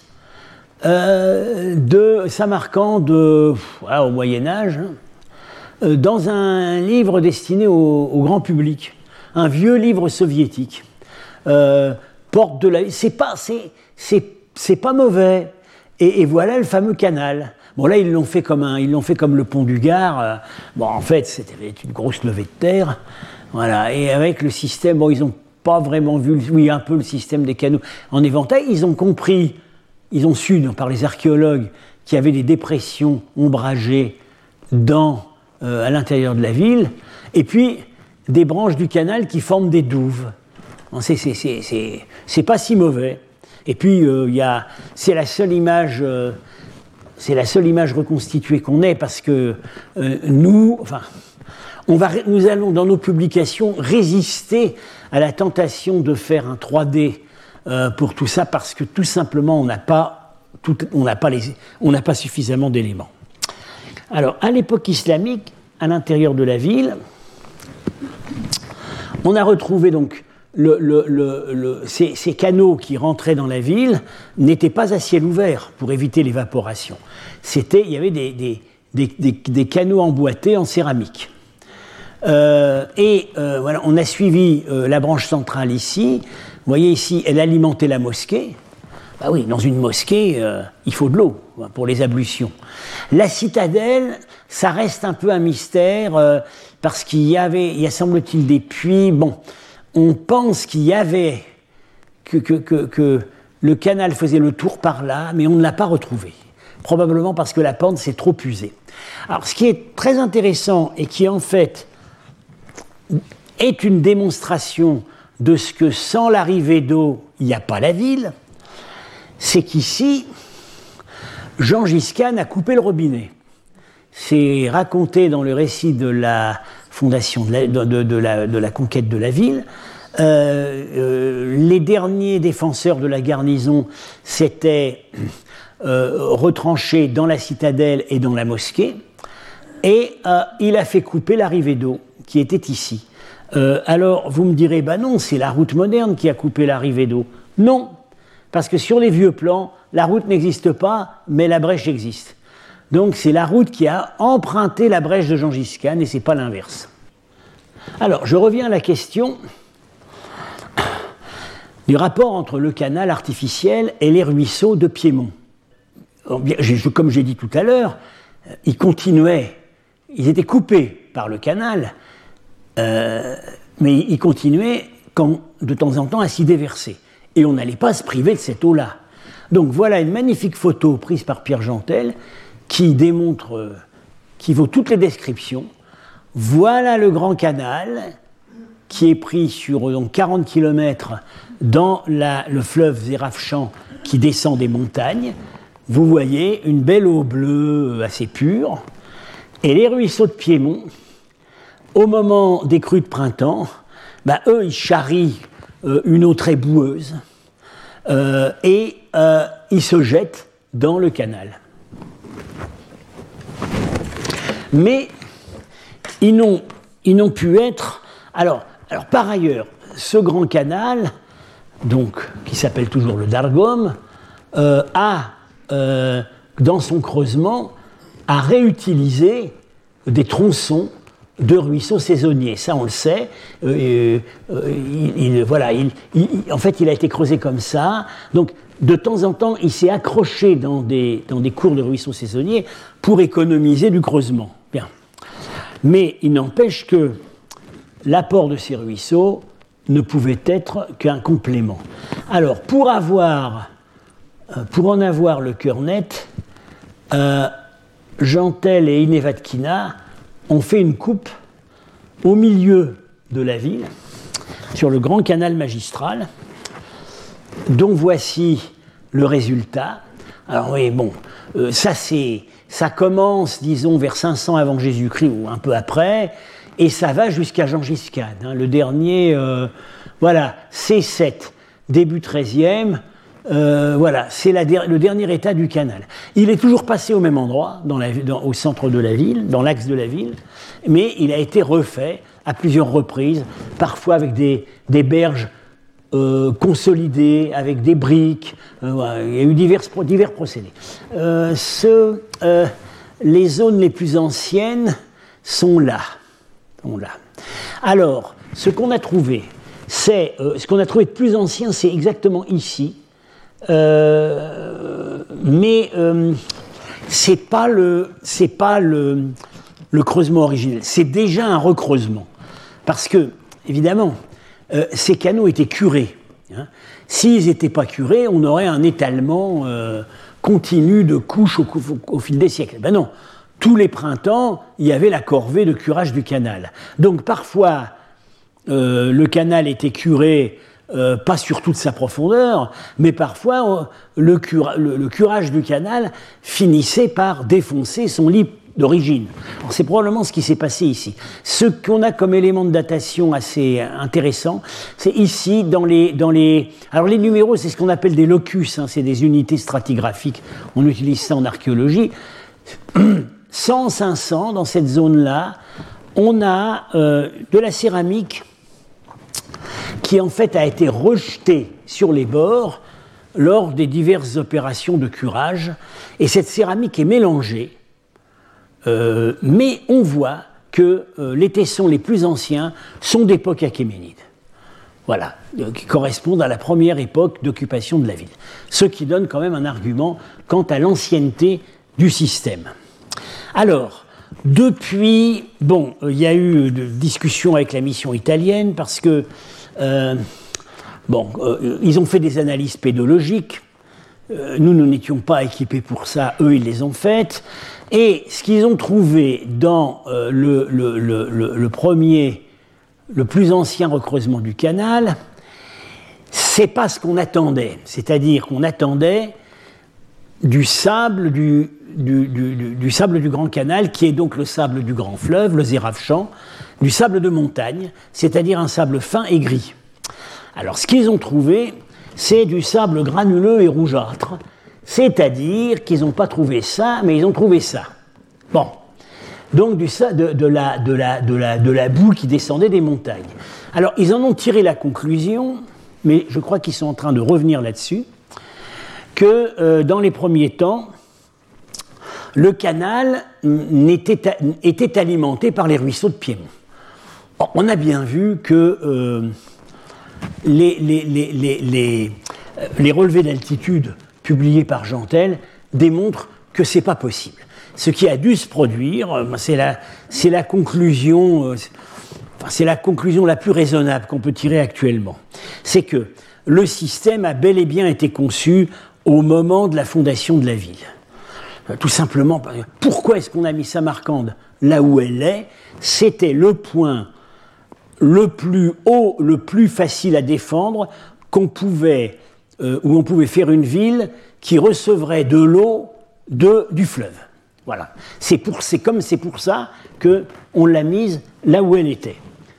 de Samarcande au Moyen-Âge, dans un livre destiné au grand public, un vieux livre soviétique. Porte de la... C'est pas mauvais. Et voilà le fameux canal. Bon, là, ils l'ont fait comme le pont du Gard. Bon, en fait, c'était une grosse levée de terre. Voilà. Et avec le système, bon, ils n'ont pas vraiment vu, oui, un peu le système des canaux en éventail. Ils ont compris, ils ont su, par les archéologues, qu'il y avait des dépressions ombragées à l'intérieur de la ville. Et puis, des branches du canal qui forment des douves. C'est pas si mauvais. Et puis, c'est la seule image reconstituée qu'on ait, parce que nous allons, dans nos publications, résister à la tentation de faire un 3D pour tout ça, parce que tout simplement, on n'a pas suffisamment d'éléments. Alors, à l'époque islamique, à l'intérieur de la ville, on a retrouvé donc ces canaux qui rentraient dans la ville n'étaient pas à ciel ouvert pour éviter l'évaporation. Il y avait des canaux emboîtés en céramique. Voilà, on a suivi la branche centrale ici. Vous voyez ici, elle alimentait la mosquée. Bah oui, dans une mosquée, il faut de l'eau pour les ablutions. La citadelle, ça reste un peu un mystère, parce qu'il y a semble-t-il des puits. Bon, on pense qu'il y avait que le canal faisait le tour par là, mais on ne l'a pas retrouvé. Probablement parce que la pente s'est trop usée. Alors, ce qui est très intéressant et qui en fait est une démonstration de ce que sans l'arrivée d'eau, il n'y a pas la ville, c'est qu'ici, Gengis Khan a coupé le robinet. C'est raconté dans le récit de la fondation de la conquête de la ville. Les derniers défenseurs de la garnison s'étaient retranchés dans la citadelle et dans la mosquée, et il a fait couper l'arrivée d'eau qui était ici. Alors vous me direz, non, c'est la route moderne qui a coupé l'arrivée d'eau. Non, parce que sur les vieux plans, la route n'existe pas, mais la brèche existe. Donc c'est la route qui a emprunté la brèche de Gengis Khan, et c'est pas l'inverse. Alors je reviens à la question du rapport entre le canal artificiel et les ruisseaux de Piémont. Comme j'ai dit tout à l'heure, ils étaient coupés par le canal, mais ils continuaient de temps en temps à s'y déverser. Et on n'allait pas se priver de cette eau-là. Donc voilà une magnifique photo prise par Pierre Jantel qui démontre, qui vaut toutes les descriptions. Voilà le grand canal qui est pris sur donc 40 km dans le fleuve Zérafchan qui descend des montagnes. Vous voyez une belle eau bleue assez pure. Et les ruisseaux de Piémont, au moment des crues de printemps, eux, ils charrient une eau très boueuse et ils se jettent dans le canal. Mais ils n'ont pu être... Alors, par ailleurs, ce grand canal, donc, qui s'appelle toujours le Dargom, dans son creusement, a réutilisé des tronçons de ruisseaux saisonniers. Ça, on le sait. En fait, il a été creusé comme ça. Donc, de temps en temps, il s'est accroché dans des cours de ruisseaux saisonniers pour économiser du creusement. Bien. Mais il n'empêche que l'apport de ces ruisseaux ne pouvait être qu'un complément. Alors, pour en avoir le cœur net, Jantel et Inevatkina ont fait une coupe au milieu de la ville, sur le grand canal magistral, dont voici le résultat. Alors oui, ça commence, disons, vers 500 avant Jésus-Christ ou un peu après, et ça va jusqu'à Gengis Khan. Le dernier, C7, début 13e, c'est le dernier état du canal. Il est toujours passé au même endroit, au centre de la ville, dans l'axe de la ville, mais il a été refait à plusieurs reprises, parfois avec des berges consolidées, avec des briques. Il y a eu divers procédés. Les zones les plus anciennes sont là. Alors, ce qu'on a trouvé de plus ancien, c'est exactement ici. Mais c'est pas le creusement originel, c'est déjà un recreusement. Parce que, évidemment, ces canaux étaient curés. S'ils n'étaient pas curés, on aurait un étalement continu de couches au fil des siècles. Non, tous les printemps, il y avait la corvée de curage du canal. Donc parfois, le canal était curé pas sur toute sa profondeur, mais parfois le curage du canal finissait par défoncer son lit d'origine. C'est probablement ce qui s'est passé ici. Ce qu'on a comme élément de datation assez intéressant, c'est ici dans les... Alors les numéros, c'est ce qu'on appelle des locus, hein, c'est des unités stratigraphiques, on utilise ça en archéologie. 100, 500, dans cette zone-là, on a de la céramique qui en fait a été rejetée sur les bords lors des diverses opérations de curage, et cette céramique est mélangée. Mais on voit que les tessons les plus anciens sont d'époque achéménide. Voilà, qui correspondent à la première époque d'occupation de la ville. Ce qui donne quand même un argument quant à l'ancienneté du système. Alors, depuis, bon, il y a eu des discussions avec la mission italienne parce que, ils ont fait des analyses pédologiques. Nous n'étions pas équipés pour ça, eux, ils les ont faites. Et ce qu'ils ont trouvé dans le plus ancien recreusement du canal, c'est pas ce qu'on attendait. C'est-à-dire qu'on attendait du sable du sable du Grand Canal, qui est donc le sable du Grand Fleuve, le Zéravchan, du sable de montagne, c'est-à-dire un sable fin et gris. Alors, ce qu'ils ont trouvé, c'est du sable granuleux et rougeâtre. C'est-à-dire qu'ils n'ont pas trouvé ça, mais ils ont trouvé ça. Bon. Donc de la boue qui descendait des montagnes. Alors, ils en ont tiré la conclusion, mais je crois qu'ils sont en train de revenir là-dessus, que dans les premiers temps, le canal était alimenté par les ruisseaux de Piémont. Or, on a bien vu que les relevés d'altitude publiés par Gentel démontrent que ce n'est pas possible. Ce qui a dû se produire, c'est la conclusion la plus raisonnable qu'on peut tirer actuellement. C'est que le système a bel et bien été conçu au moment de la fondation de la ville. Tout simplement, pourquoi est-ce qu'on a mis Samarcande là où elle est? C'était le point le plus haut, le plus facile à défendre où on pouvait faire une ville qui recevrait de l'eau du fleuve. Voilà. C'est pour ça qu'on l'a mise là où elle était.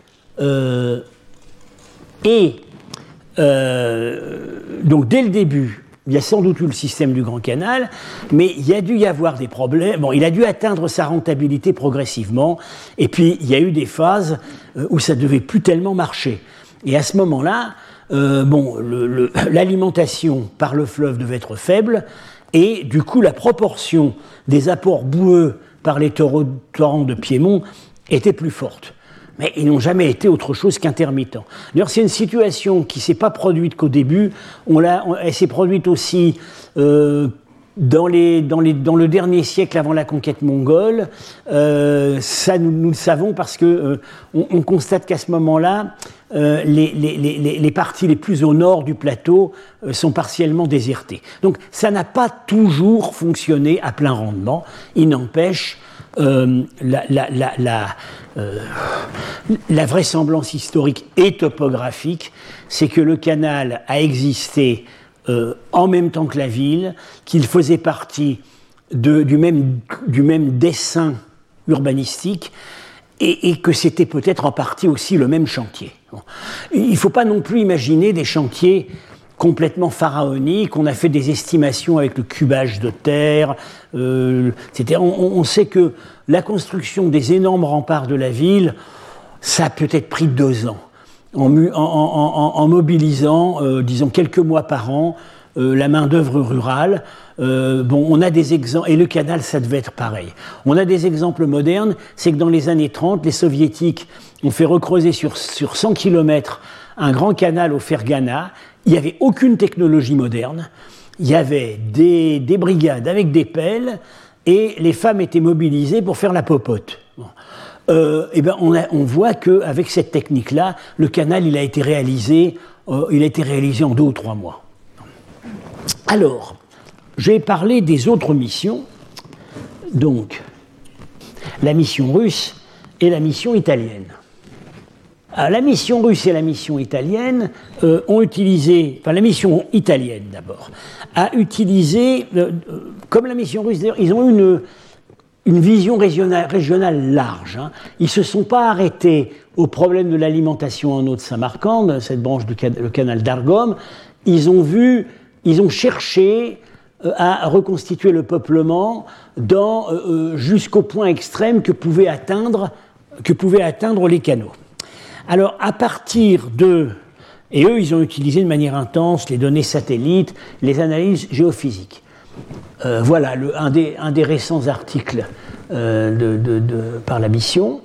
Donc dès le début, il y a sans doute eu le système du Grand Canal, mais il y a dû y avoir des problèmes. Bon, il a dû atteindre sa rentabilité progressivement, et puis il y a eu des phases où ça ne devait plus tellement marcher. Et à ce moment-là, l'alimentation par le fleuve devait être faible, et du coup la proportion des apports boueux par les torrents de Piémont était plus forte. Mais ils n'ont jamais été autre chose qu'intermittents. D'ailleurs, c'est une situation qui ne s'est pas produite qu'au début. Elle s'est produite aussi dans le dernier siècle avant la conquête mongole. Ça, nous le savons parce que on constate qu'à ce moment-là, les parties les plus au nord du plateau sont partiellement désertées. Donc, ça n'a pas toujours fonctionné à plein rendement. Il n'empêche, la vraisemblance historique et topographique, c'est que le canal a existé en même temps que la ville, qu'il faisait partie du même dessin urbanistique et que c'était peut-être en partie aussi le même chantier. Il ne faut pas non plus imaginer des chantiers complètement pharaonique, on a fait des estimations avec le cubage de terre, etc. On sait que la construction des énormes remparts de la ville, ça a peut-être pris 2 ans, en mobilisant, disons, quelques mois par an, la main-d'œuvre rurale. On a des exemples, et le canal, ça devait être pareil. On a des exemples modernes, c'est que dans les années 30, les soviétiques ont fait recreuser sur 100 km un grand canal au Fergana. Il n'y avait aucune technologie moderne, il y avait des brigades avec des pelles, et les femmes étaient mobilisées pour faire la popote. On voit qu'avec cette technique-là, le canal il a été réalisé en 2 ou 3 mois. Alors, j'ai parlé des autres missions, donc la mission russe et la mission italienne. La mission russe et la mission italienne ont utilisé, enfin la mission italienne d'abord, a utilisé, comme la mission russe d'ailleurs, ils ont eu une vision régionale large. Hein. Ils ne se sont pas arrêtés au problème de l'alimentation en eau de Samarcande, cette branche le canal d'Argom. Ils ont cherché à reconstituer le peuplement jusqu'au point extrême que pouvaient atteindre les canaux. Alors, à partir et eux, ils ont utilisé de manière intense les données satellites, les analyses géophysiques. Voilà un des récents articles par la mission.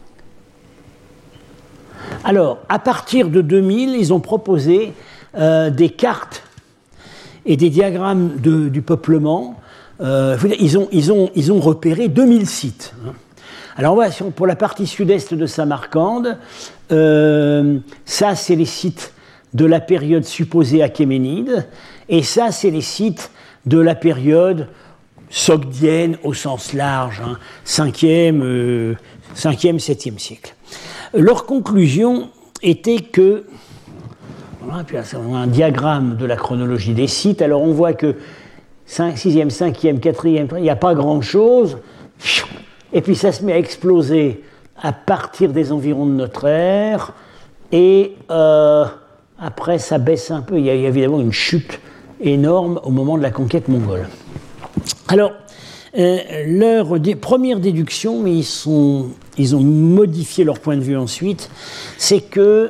Alors, à partir de 2000, ils ont proposé des cartes et des diagrammes du peuplement. Ils ont repéré 2000 sites. Alors, pour la partie sud-est de Samarcande, ça, c'est les sites de la période supposée achéménide, et ça, c'est les sites de la période sogdienne au sens large, 5e, 7e siècle. Leur conclusion était que, puis là, on a un diagramme de la chronologie des sites, alors on voit que 6e, 5e, 4e, il n'y a pas grand-chose, et puis ça se met à exploser à partir des environs de notre ère, et après ça baisse un peu, il y a évidemment une chute énorme au moment de la conquête mongole. Alors, leur première déduction, mais ils ont modifié leur point de vue ensuite, c'est que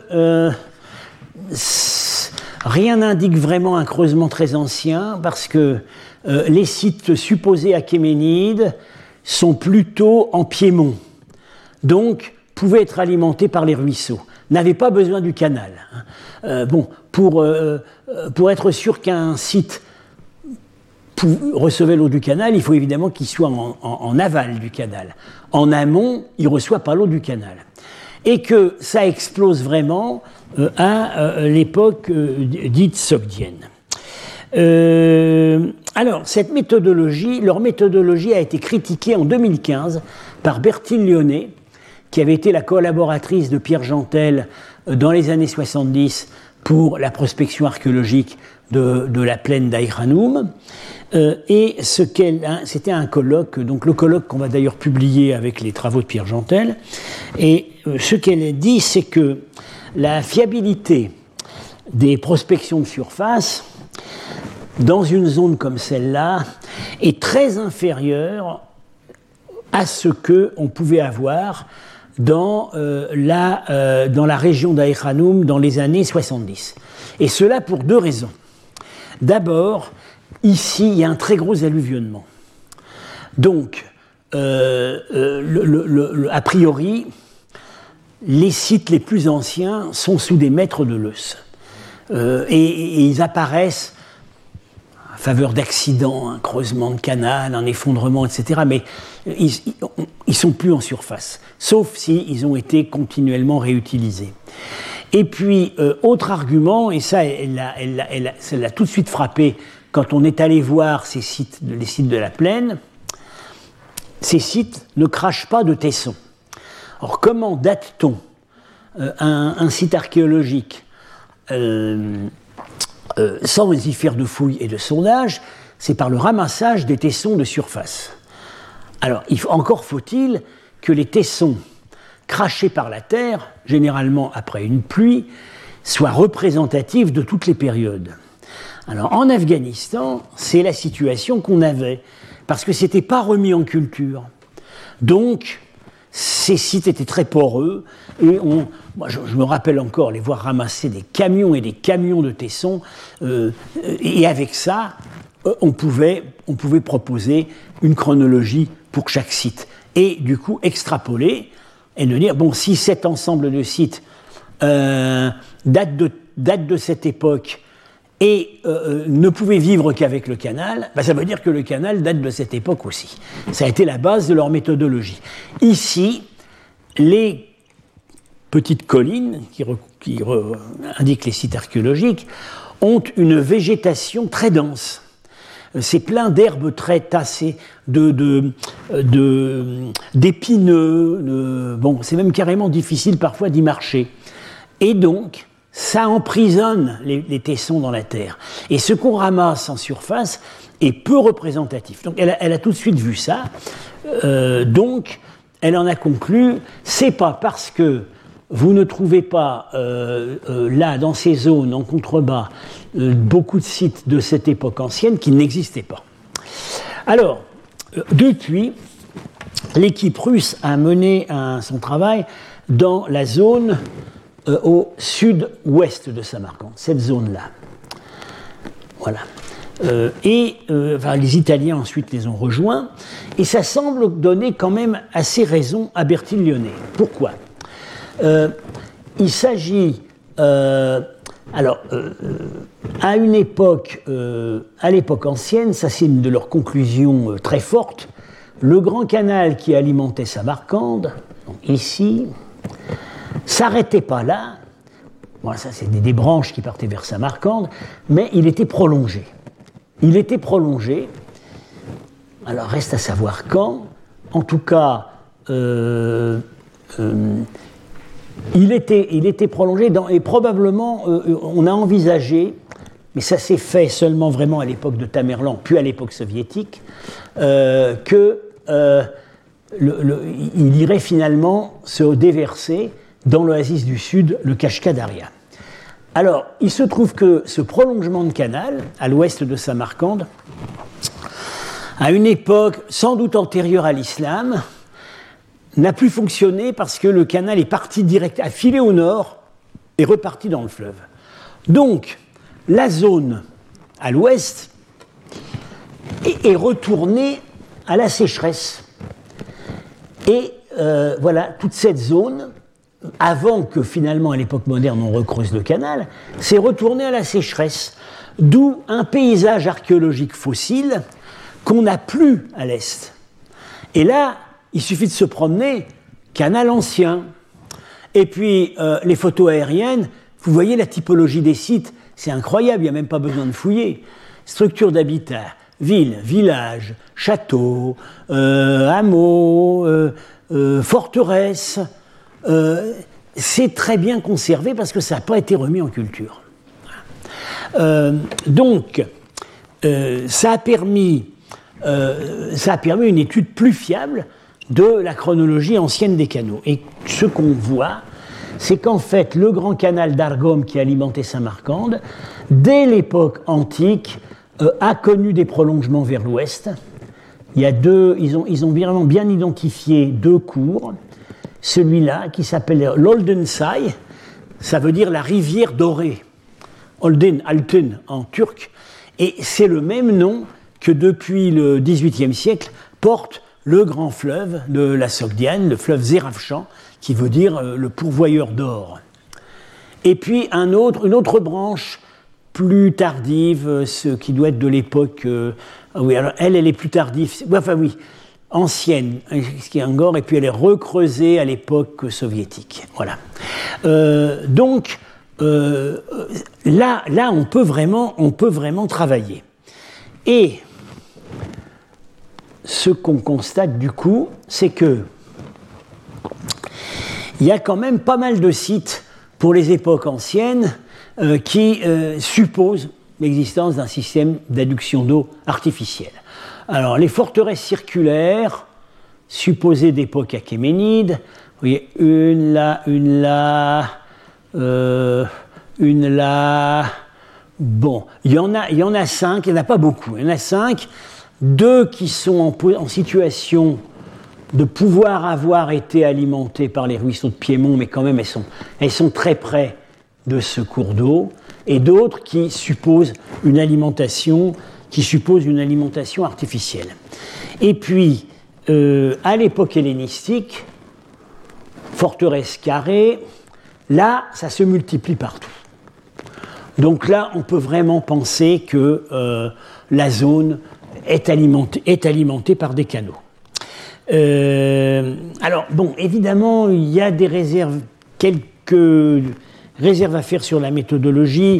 rien n'indique vraiment un creusement très ancien, parce que les sites supposés achéménides sont plutôt en piémont, donc pouvaient être alimentés par les ruisseaux, n'avaient pas besoin du canal. Pour être sûr qu'un site recevait l'eau du canal, il faut évidemment qu'il soit en aval du canal. En amont, il ne reçoit pas l'eau du canal. Et que ça explose vraiment à l'époque dite sogdienne. Alors, leur méthodologie a été critiquée en 2015 par Bertine Lyonnais, qui avait été la collaboratrice de Pierre Gentel dans les années 70 pour la prospection archéologique de la plaine d'Aïranoum. Et c'était un colloque, donc le colloque qu'on va d'ailleurs publier avec les travaux de Pierre Gentel. Et ce qu'elle dit, c'est que la fiabilité des prospections de surface dans une zone comme celle-là est très inférieure à ce qu'on pouvait avoir dans la région d'Aïranoum dans les années 70. Et cela pour deux raisons. D'abord, ici, il y a un très gros alluvionnement. Donc, a priori, les sites les plus anciens sont sous des mètres de leuce. Et ils apparaissent à faveur d'accidents, un creusement de canal, un effondrement, etc. Mais ils ne sont plus en surface, sauf s'ils ont été continuellement réutilisés. Et puis, autre argument, et ça, elle l'a tout de suite frappé quand on est allé voir les sites de la plaine, ces sites ne crachent pas de tessons. Alors, comment date-t-on un site archéologique sans y faire de fouilles et de sondage? C'est par le ramassage des tessons de surface. Alors, encore faut-il que les tessons crachés par la terre, généralement après une pluie, soient représentatifs de toutes les périodes. Alors, en Afghanistan, c'est la situation qu'on avait, parce que ce n'était pas remis en culture. Donc, ces sites étaient très poreux, et moi, je me rappelle encore les voir ramasser des camions et des camions de tessons, et avec ça, on pouvait proposer une chronologie pour chaque site. Et du coup, extrapoler, et de dire, bon, si cet ensemble de sites date de cette époque et ne pouvait vivre qu'avec le canal, ça veut dire que le canal date de cette époque aussi. Ça a été la base de leur méthodologie. Ici, les petites collines qui indiquent les sites archéologiques ont une végétation très dense. c'est plein d'herbes très tassées, d'épineux. Bon, c'est même carrément difficile parfois d'y marcher. Et donc, ça emprisonne les tessons dans la terre. Et ce qu'on ramasse en surface est peu représentatif. Donc, elle a tout de suite vu ça. Donc, elle en a conclu, c'est pas parce que vous ne trouvez pas là, dans ces zones, en contrebas, beaucoup de sites de cette époque ancienne qui n'existaient pas. Alors, depuis, l'équipe russe a mené son travail dans la zone au sud-ouest de Samarcande, cette zone-là. Voilà. Les Italiens ensuite les ont rejoints, et ça semble donner quand même assez raison à Bertiglione. Pourquoi ? Il s'agit, à une époque, à l'époque ancienne, ça c'est une de leurs conclusions très fortes, le grand canal qui alimentait Samarcande, donc ici, s'arrêtait pas là. Bon, ça c'est des branches qui partaient vers Samarcande, mais il était prolongé. Alors reste à savoir quand. En tout cas, il était prolongé et probablement on a envisagé, mais ça s'est fait seulement vraiment à l'époque de Tamerlan, puis à l'époque soviétique, qu'il irait finalement se déverser dans l'oasis du Sud, le Kashkadaria. Alors, il se trouve que ce prolongement de canal, à l'ouest de Samarcande, à une époque sans doute antérieure à l'islam, n'a plus fonctionné parce que le canal est parti direct, a filé au nord et reparti dans le fleuve. Donc, la zone à l'ouest est retournée à la sécheresse. Et voilà, toute cette zone, avant que finalement à l'époque moderne on recreuse le canal, s'est retournée à la sécheresse. D'où un paysage archéologique fossile qu'on n'a plus à l'est. Et là, il suffit de se promener, canal ancien. Et puis, les photos aériennes, vous voyez la typologie des sites, c'est incroyable, il n'y a même pas besoin de fouiller. Structure d'habitat, ville, village, château, hameau, forteresse. C'est très bien conservé parce que ça n'a pas été remis en culture. Donc, ça a permis une étude plus fiable de la chronologie ancienne des canaux. Et ce qu'on voit, c'est qu'en fait, le grand canal d'Argom qui alimentait Samarcande, dès l'époque antique, a connu des prolongements vers l'ouest. Il y a ils ont vraiment bien identifié deux cours. Celui-là, qui s'appelle l'Oldensay, ça veut dire la rivière dorée. Olden, Alten en turc. Et c'est le même nom que depuis le XVIIIe siècle porte le grand fleuve de la Sogdiane, le fleuve Zerafshan, qui veut dire le pourvoyeur d'or. Et puis une autre branche plus tardive, ce qui doit être de l'époque... oui, alors elle est plus tardive. Enfin oui, ancienne, ce qui est Angor, et puis elle est recreusée à l'époque soviétique. Voilà. Donc, là, on peut vraiment travailler. Et ce qu'on constate du coup, c'est que il y a quand même pas mal de sites pour les époques anciennes qui supposent l'existence d'un système d'adduction d'eau artificielle. Alors, les forteresses circulaires, supposées d'époque achéménide, vous voyez, une là, une là. Bon, il y en a 5, il n'y en a pas beaucoup. Il y en a 5, 2 qui sont en situation de pouvoir avoir été alimentées par les ruisseaux de Piémont, mais quand même elles sont très près de ce cours d'eau, et d'autres qui supposent une alimentation artificielle. Et puis, à l'époque hellénistique, forteresse carrée, là, ça se multiplie partout. Donc là, on peut vraiment penser que la zone est alimentée par des canaux. Alors, bon, évidemment, il y a des réserves, quelques réserve à faire sur la méthodologie.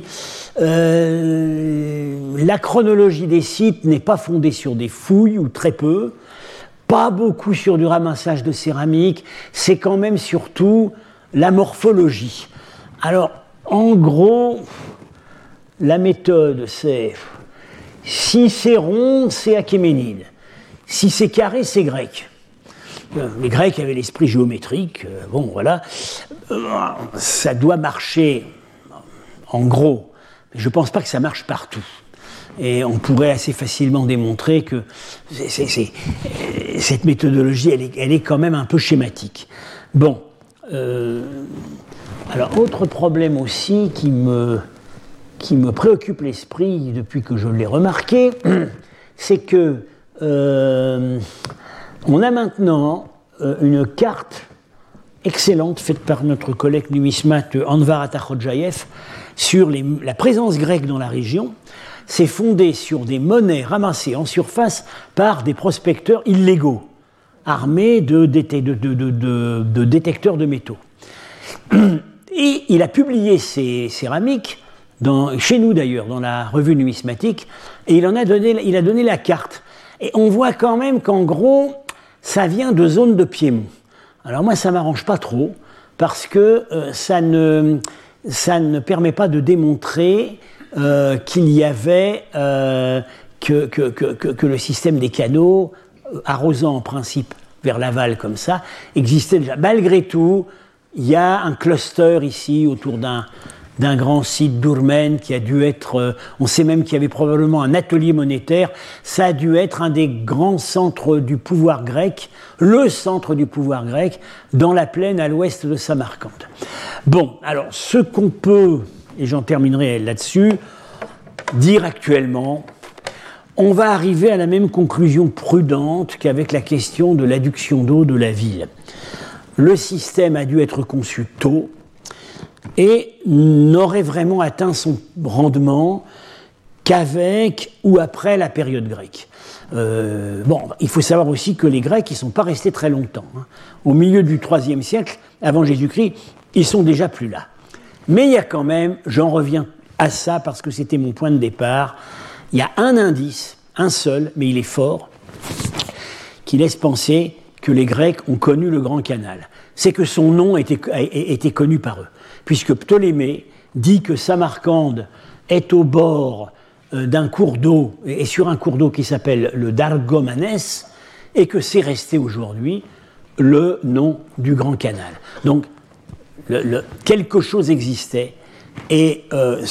La chronologie des sites n'est pas fondée sur des fouilles, ou très peu, pas beaucoup sur du ramassage de céramique, c'est quand même surtout la morphologie. Alors, en gros, la méthode, c'est si c'est rond, c'est achéménide. Si c'est carré, c'est grec. Les Grecs avaient l'esprit géométrique, bon voilà, ça doit marcher en gros, mais je ne pense pas que ça marche partout. Et on pourrait assez facilement démontrer que cette méthodologie, elle est quand même un peu schématique. Bon, alors autre problème aussi qui me préoccupe l'esprit depuis que je l'ai remarqué, c'est que on a maintenant une carte excellente faite par notre collègue numismate Anvar Atakhodjaïev sur la présence grecque dans la région. C'est fondé sur des monnaies ramassées en surface par des prospecteurs illégaux, armés de détecteurs de métaux. Et il a publié ces céramiques, chez nous d'ailleurs, dans la revue numismatique, et il a donné la carte. Et on voit quand même qu'en gros, ça vient de zones de Piémont. Alors moi, ça ne m'arrange pas trop, parce que ça ne permet pas de démontrer qu'il y avait que le système des canaux, arrosant en principe vers l'aval comme ça, existait déjà. Malgré tout, il y a un cluster ici autour d'un grand site d'Ourmen qui a dû être, on sait même qu'il y avait probablement un atelier monétaire, ça a dû être un des grands centres du pouvoir grec, le centre du pouvoir grec, dans la plaine à l'ouest de Samarcande. Bon, alors ce qu'on peut, et j'en terminerai là-dessus, dire actuellement, on va arriver à la même conclusion prudente qu'avec la question de l'adduction d'eau de la ville. Le système a dû être conçu tôt, et n'aurait vraiment atteint son rendement qu'avec ou après la période grecque. Bon, il faut savoir aussi que les Grecs, ils ne sont pas restés très longtemps. Hein. Au milieu du IIIe siècle, avant Jésus-Christ, ils sont déjà plus là. Mais il y a quand même, j'en reviens à ça parce que c'était mon point de départ, il y a un indice, un seul, mais il est fort, qui laisse penser que les Grecs ont connu le Grand Canal. C'est que son nom était connu par eux. Puisque Ptolémée dit que Samarcande est au bord d'un cours d'eau, et sur un cours d'eau qui s'appelle le Dargomanès, et que c'est resté aujourd'hui le nom du Grand Canal. Donc, quelque chose existait, et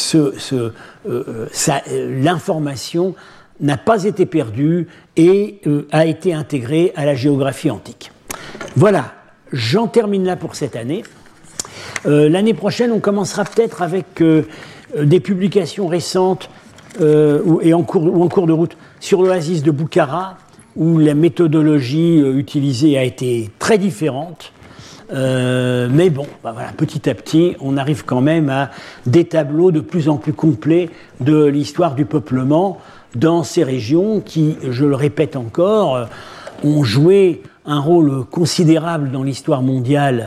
l'information n'a pas été perdue et a été intégrée à la géographie antique. Voilà, j'en termine là pour cette année. L'année prochaine, on commencera peut-être avec des publications récentes ou en cours de route sur l'oasis de Boukhara, où la méthodologie utilisée a été très différente. Mais bon, voilà, petit à petit, on arrive quand même à des tableaux de plus en plus complets de l'histoire du peuplement dans ces régions qui, je le répète encore, ont joué un rôle considérable dans l'histoire mondiale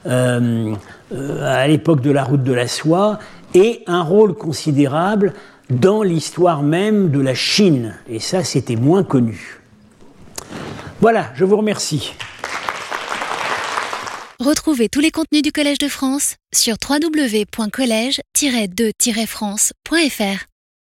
à l'époque de la route de la soie, et un rôle considérable dans l'histoire même de la Chine. Et ça, c'était moins connu. Voilà, je vous remercie. Retrouvez tous les contenus du Collège de France sur www.collège-2-france.fr.